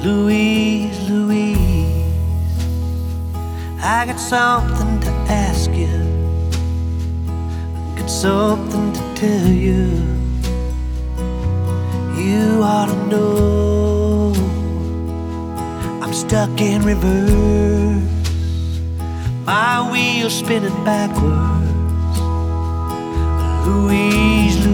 Louise, Louise, I got something to ask you, got something to tell you. You ought to know I'm stuck in reverse, my wheels spinning backwards. Louise, Louise,